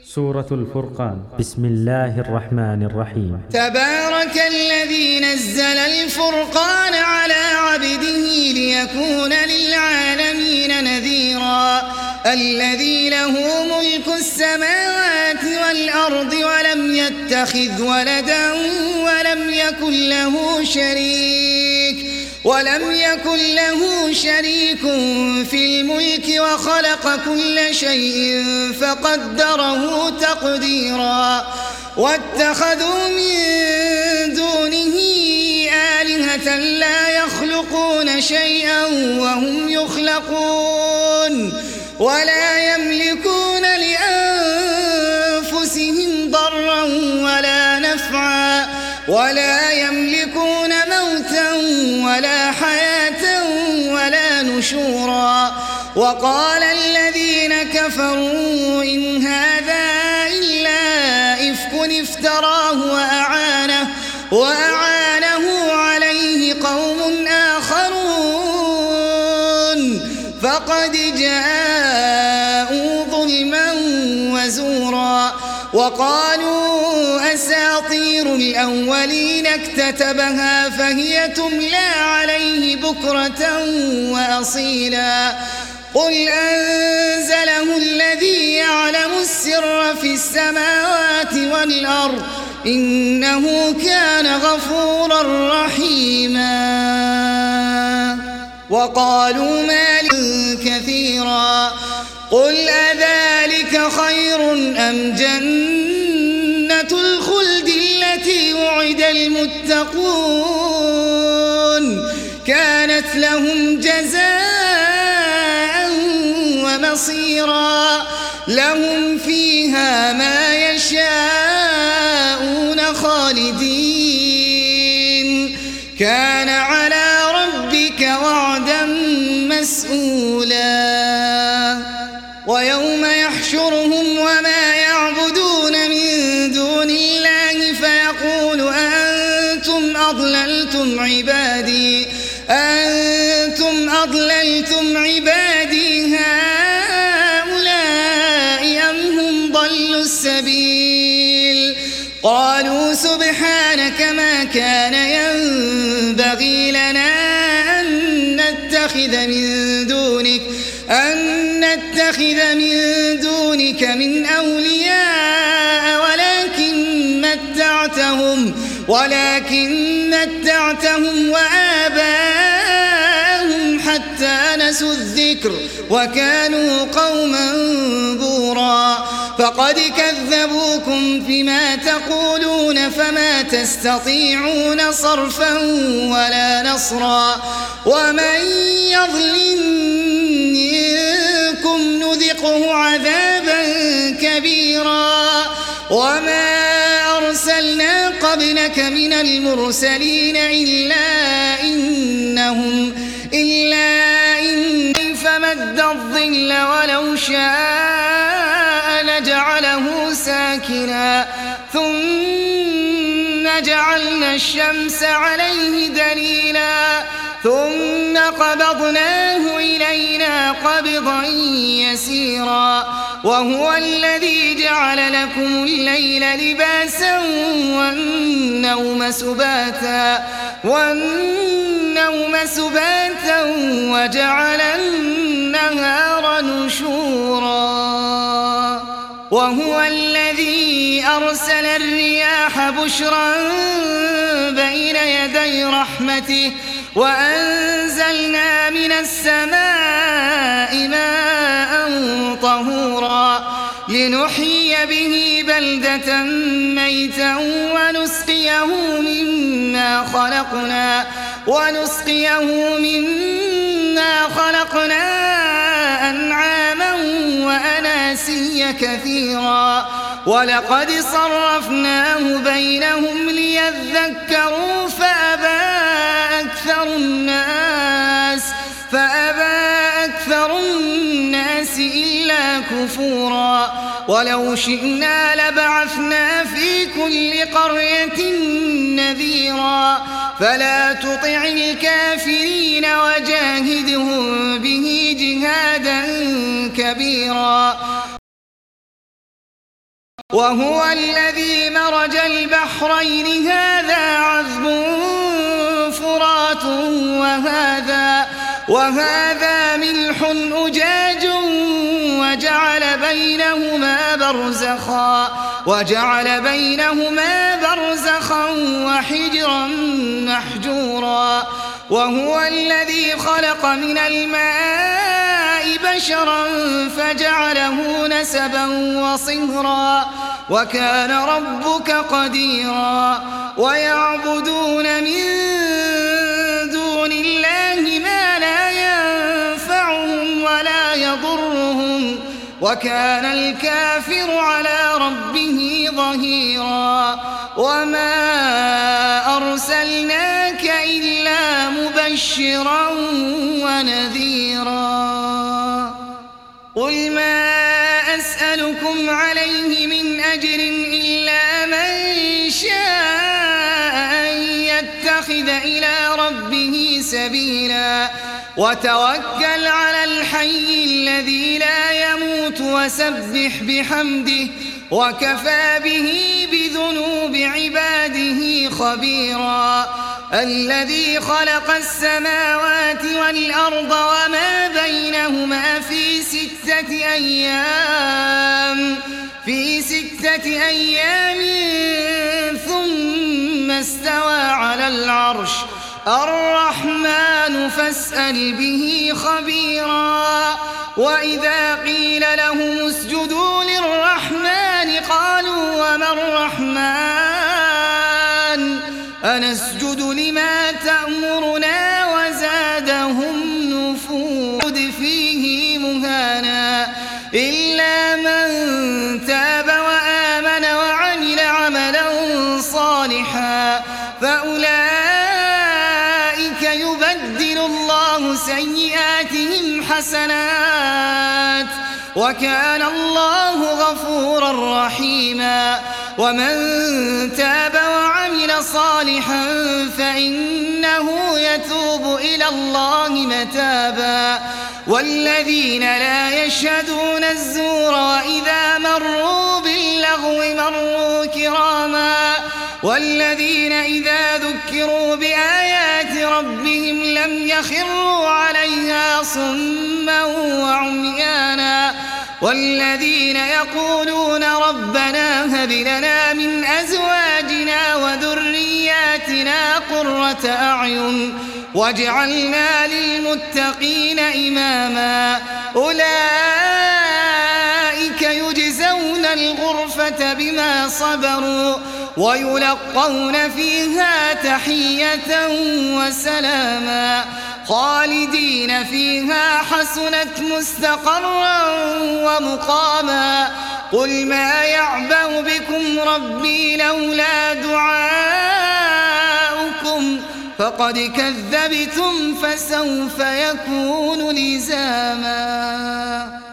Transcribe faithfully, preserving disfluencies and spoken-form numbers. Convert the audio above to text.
سورة الفرقان. بسم الله الرحمن الرحيم. تبارك الذي نزل الفرقان على عبده ليكون للعالمين نذيرا الذي له ملك السماوات والأرض ولم يتخذ ولدا ولم يكن له شريك ولم يكن له شريك في الملك وخلق كل شيء فقدره تقديرا واتخذوا من دونه آلهة لا يخلقون شيئا وهم يخلقون ولا يملكون لأنفسهم ضرا ولا نفعا ولا يملكون موتا ولا حياة ولا نشورا وقال الذين كفروا إن هذا إلا إفك افتراه وأعانه, وأعانه عليه قوم آخرون فقد جاءوا ظلما وزورا وقالوا أساطير الأولين اكتتبها فهي تملى عليه بكرة وأصيلا قل أنزله الذي يعلم السر في السماوات والأرض إنه كان غفورا رحيما وقالوا مال كثيرا قل أذلك خير أم جنة الخلد التي وعد المتقون كانت لهم جزاء ومصيرا لهم فيها ما يشاءون خالدين كان على ربك وعدا مسئولا ويوم يحشرهم وما يعبدون من دون الله فيقول أنتم أضللتم عبادي أنتم أضللتم عبادي هؤلاء أم هم ضلوا السبيل قالوا سبحانك ما كان ينبغي لنا أن نتخذ من دونك أن نتخذ من دونك من أولياء ولكن متعتهم ولكن متعتهم وآباءهم حتى نسوا الذكر وكانوا قوما بورا فقد كذبوكم فيما تقولون فما تستطيعون صرفا ولا نصرا ومن يظلم منكم نذقه عذابا كبيرا وما أرسلنا قبلك من المرسلين إلا إنهم إلا إن فمد الظل ولو شاء لجعله ساكنا ثم جعلنا الشمس عليه دليلا ثم قبضناه إلينا قبضا يسيرا وهو الذي جعل لكم الليل لباسا والنوم سباتا والنوم سباتا وجعل النهار نشورا وهو الذي أرسل الرياح بشرا بين يدي رحمته وأنزلنا من السماء ماء طهورا لنحيي به بلدة ميتا ونسقيه مما خلقنا ونسقيه مما خلقنا أنعاما وأناسيا كثيرا ولقد صرفناه بينهم ليذكروا فأبى أكثر الناس فأبى أكثر الناس إلا كفورا ولو شئنا لبعثنا في كل قرية نذيرا فلا تطع الكافرين وجاهدهم به جهادا كبيرا. وهو الذي مرج البحرين هذا عذب فرات وهذا, وهذا ملح أجاج وجعل بينهما برزخا وجعل بينهما برزخا وحجرا محجورا وهو الذي خلق من الماء بشرا فجعله نسبا وصهرا وكان ربك قديرا ويعبدون من دون الله ما لا ينفعهم ولا يضرهم وكان الكافر على ربه ظهيرا وما أرسلناك إلا مبشرا ونذيرا قل ما أسألكم عليه من أجر إلا من شاء أن يتخذ إلى ربه سبيلا وتوكل على الحي الذي لا يموت وسبح بحمده وكفى به بذنوب عباده خبيرا الذي خلق السماوات والأرض وما بينهما في ستة أيام في ستة أيام ثم استوى على العرش الرحمن فاسأل به خبيرا وإذا قيل لهم اسجدوا للرحمن قالوا وما الرحمن أنسجد لما تأمرنا وزادهم نفورا فيه مهانا إلا من تاب وآمن وعمل عملا صالحا فأولئك يبدل الله سيئاتهم حسنات وكان الله غفورا رحيما ومن تاب وعمل صالحا فإنه يتوب إلى الله متابا والذين لا يشهدون الزور وإذا مروا باللغو مروا كراما والذين إذا ذكروا بآيات ربهم لم يخروا عليها صما وعميانا والذين يقولون ربنا هب لنا من أزواجنا وذرياتنا قرة أعين واجعلنا للمتقين إماما أولئك يجزون الغرفة بما صبروا ويلقون فيها تحية وسلاما خالدين فيها حسنت مستقرا ومقاما قل ما يعبأ بكم ربي لولا دعاؤكم فقد كذبتم فسوف يكون لزاما.